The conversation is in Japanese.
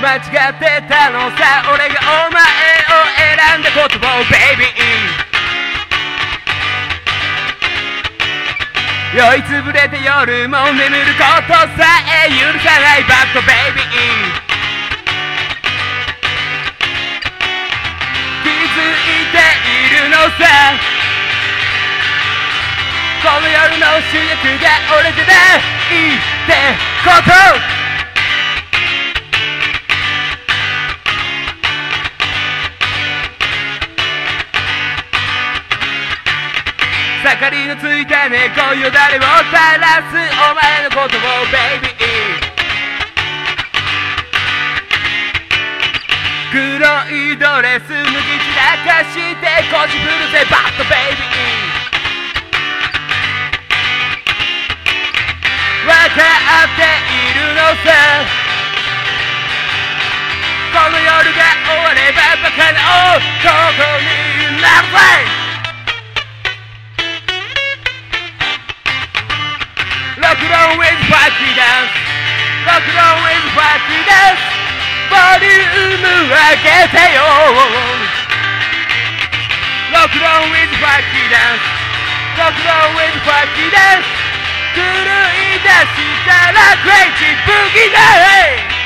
間違ってたのさ、俺がお前を選んだことをベイビー。酔いつぶれて夜も眠ることさえ許さないバッドベイビー。気づいているのさ、この夜の主役が俺じゃないってこと。盛りのついた猫よだれを垂らすお前のことをベイビー。黒いドレス脱ぎ散らかしてこじくるぜバッドベイビー。わかっているのさ、この夜が終わればバカな男になるぜ。Rock on with funky dance, rock on with funky dance, ボリューム上げてよ。Rock on with funky dance, rock on with funky dance, 狂い出したらクレイジーブギーだ。